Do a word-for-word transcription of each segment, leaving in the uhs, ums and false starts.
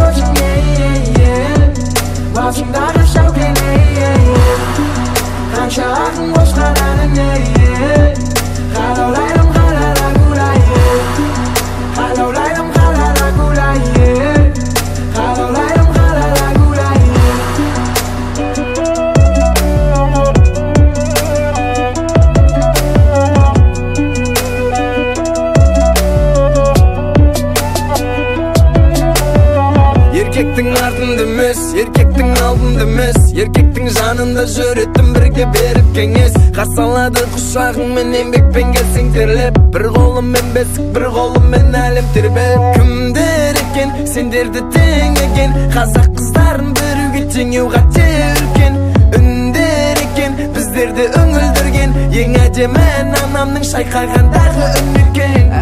Başımдағы шәукене қанша ақын қосқан әніне қалаулайдым қалада гулайе қалаулайдым қалада гулайе қалаулайдым қалада гулайе еркектің артында емес еркектің алдында емес еркектің жанында жүретін бірге беріп кеңес қарсы алады құшағыңмен еңбекпен келсең терлеп бір қолыммен бесік бір қолыммен әлем тербеп кімдер екен сендерді теңеген қазақ қыздарын біруге теңеу қате үлкен үндер екен біздерді үңілдірген ең әдемі анамның шайқағандағы үн екен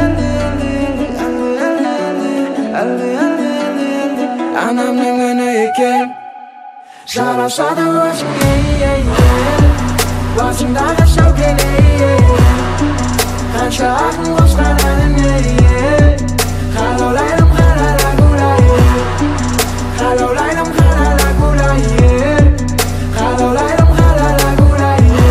анамның үні екен жарасады өзіңе басыңдағы шәукене қанша ақын қосқан әніне қалаулайдым қалада гулайе қалаулайдым қалада гулайе қалаулайдым қалада гулайе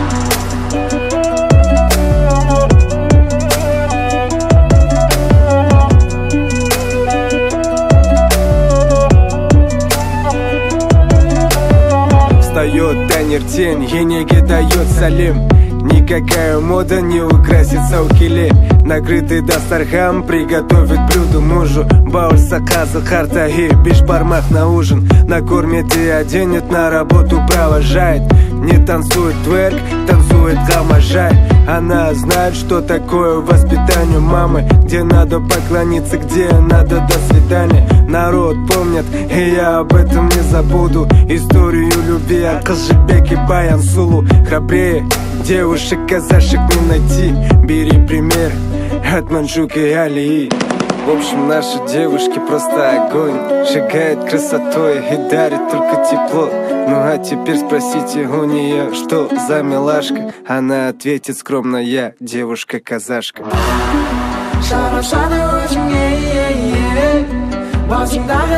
Встает тайнер тень, енеге дает салим. Никакая мода не украсит саукиле. Накрытый дастархан приготовит блюдо мужу. Бауль заказа хартаги, бишбармак на ужин. Накормит и оденет, на работу провожает. Не танцует тверк, танцует гамажай. Она знает, что такое воспитание мамы. Где надо поклониться, где надо до свидания. Народ помнит, и я об этом не забуду. Историю любви от Казжибеки Баян Сулу. Храбрее девушек казашек не найти. Бери пример от Манджуки и Алии. В общем, наши девушки просто огонь. Сжигает красотой и дарит только тепло. Ну а теперь спросите у нее, что за милашка. Она ответит скромно: я девушка-казашка. жарасады өзіңе басыңдағы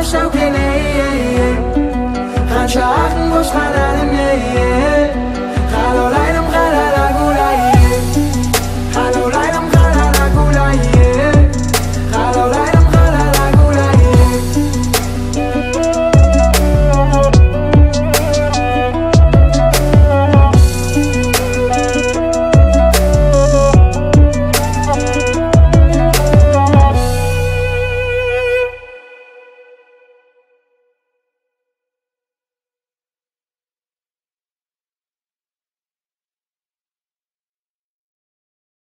шәукене қанша ақын қосқан әніне қалаулай